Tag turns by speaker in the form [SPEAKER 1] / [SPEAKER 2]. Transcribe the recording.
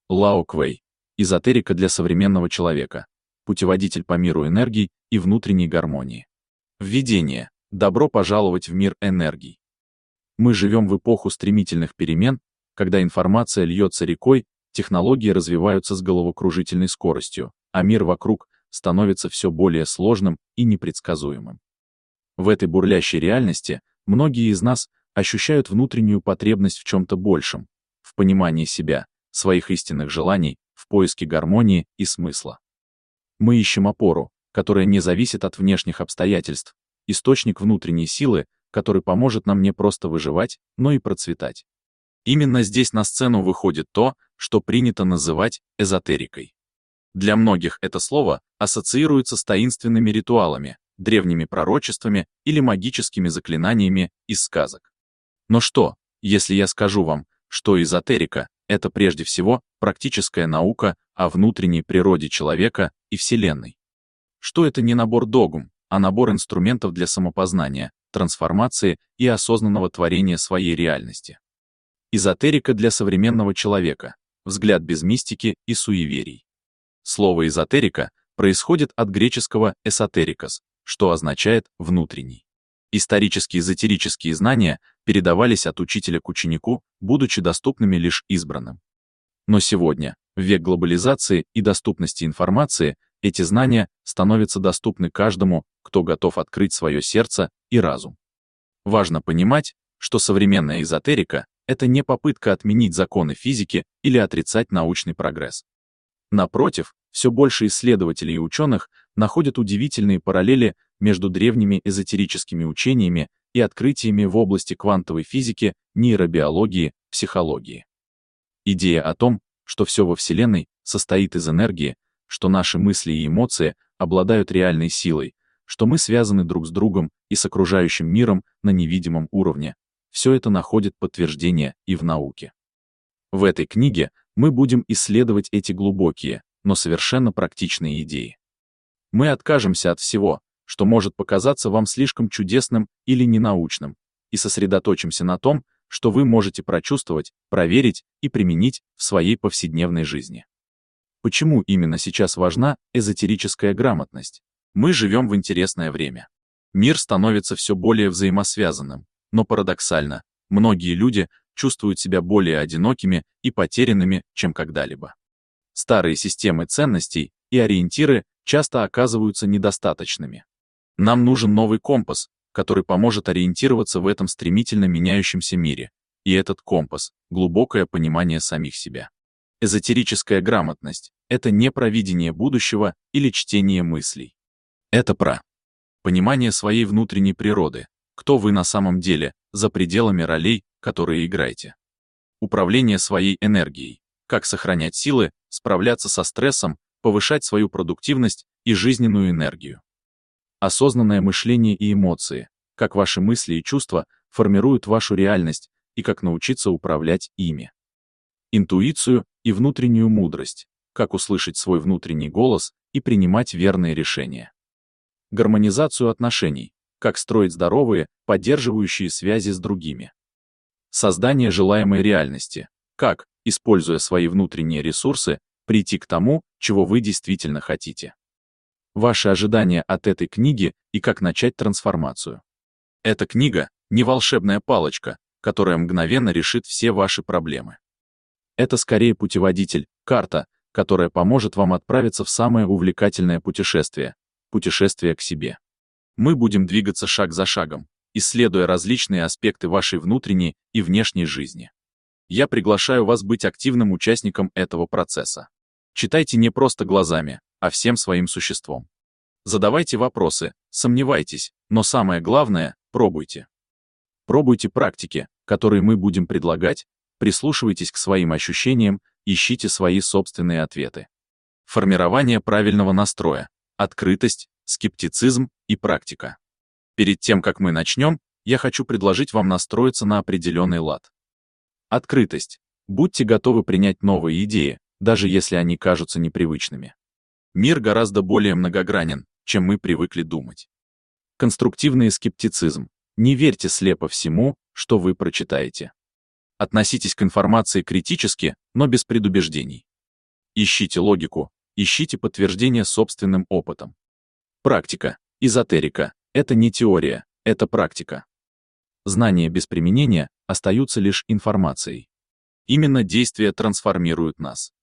[SPEAKER 1] Лао Квей. Эзотерика для современного человека. Путеводитель по миру энергий и внутренней гармонии. Введение. Добро пожаловать в мир энергий. Мы живем в эпоху стремительных перемен, когда информация льется рекой, технологии развиваются с головокружительной скоростью, а мир вокруг становится все более сложным и непредсказуемым. В этой бурлящей реальности многие из нас ощущают внутреннюю потребность в чем-то большем, в понимании себя, своих истинных желаний, в поиске гармонии и смысла. Мы ищем опору, которая не зависит от внешних обстоятельств, источник внутренней силы, который поможет нам не просто выживать, но и процветать. Именно здесь на сцену выходит то, что принято называть эзотерикой. Для многих это слово ассоциируется с таинственными ритуалами, древними пророчествами или магическими заклинаниями из сказок. Но что, если я скажу вам, что эзотерика — это прежде всего практическая наука о внутренней природе человека и Вселенной? Что это не набор догм, а набор инструментов для самопознания, трансформации и осознанного творения своей реальности? Эзотерика для современного человека. Взгляд без мистики и суеверий. Слово «эзотерика» происходит от греческого «эсотерикос», что означает «внутренний». Исторические эзотерические знания передавались от учителя к ученику, будучи доступными лишь избранным. Но сегодня, в век глобализации и доступности информации, эти знания становятся доступны каждому, кто готов открыть свое сердце и разум. Важно понимать, что современная эзотерика — это не попытка отменить законы физики или отрицать научный прогресс. Напротив, все больше исследователей и ученых находят удивительные параллели между древними эзотерическими учениями и открытиями в области квантовой физики, нейробиологии, психологии. Идея о том, что все во Вселенной состоит из энергии, что наши мысли и эмоции обладают реальной силой, что мы связаны друг с другом и с окружающим миром на невидимом уровне, все это находит подтверждение и в науке. В этой книге мы будем исследовать эти глубокие, но совершенно практичные идеи. Мы откажемся от всего, что может показаться вам слишком чудесным или ненаучным, и сосредоточимся на том, что вы можете прочувствовать, проверить и применить в своей повседневной жизни. Почему именно сейчас важна эзотерическая грамотность? Мы живем в интересное время. Мир становится все более взаимосвязанным, но парадоксально, многие люди чувствуют себя более одинокими и потерянными, чем когда-либо. Старые системы ценностей и ориентиры часто оказываются недостаточными. Нам нужен новый компас, который поможет ориентироваться в этом стремительно меняющемся мире, и этот компас — глубокое понимание самих себя. Эзотерическая грамотность — это не про видение будущего или чтение мыслей. Это про понимание своей внутренней природы, кто вы на самом деле, за пределами ролей, которые играете. Управление своей энергией, как сохранять силы, справляться со стрессом, повышать свою продуктивность и жизненную энергию. Осознанное мышление и эмоции, как ваши мысли и чувства формируют вашу реальность и как научиться управлять ими. Интуицию и внутреннюю мудрость, как услышать свой внутренний голос и принимать верные решения. Гармонизацию отношений, как строить здоровые, поддерживающие связи с другими. Создание желаемой реальности, как, используя свои внутренние ресурсы, прийти к тому, чего вы действительно хотите. Ваши ожидания от этой книги и как начать трансформацию. Эта книга — не волшебная палочка, которая мгновенно решит все ваши проблемы. Это скорее путеводитель, карта, которая поможет вам отправиться в самое увлекательное путешествие к себе. Мы будем двигаться шаг за шагом, исследуя различные аспекты вашей внутренней и внешней жизни. Я приглашаю вас быть активным участником этого процесса. Читайте не просто глазами, а всем своим существом. Задавайте вопросы, сомневайтесь, но самое главное — пробуйте. Пробуйте практики, которые мы будем предлагать, прислушивайтесь к своим ощущениям, ищите свои собственные ответы. Формирование правильного настроя, открытость, скептицизм и практика. Перед тем, как мы начнем, я хочу предложить вам настроиться на определенный лад. Открытость. Будьте готовы принять новые идеи, даже если они кажутся непривычными. Мир гораздо более многогранен, чем мы привыкли думать. Конструктивный скептицизм. Не верьте слепо всему, что вы прочитаете. Относитесь к информации критически, но без предубеждений. Ищите логику, ищите подтверждение собственным опытом. Практика. Эзотерика — это не теория, это практика. Знания без применения остаются лишь информацией. Именно действия трансформируют нас.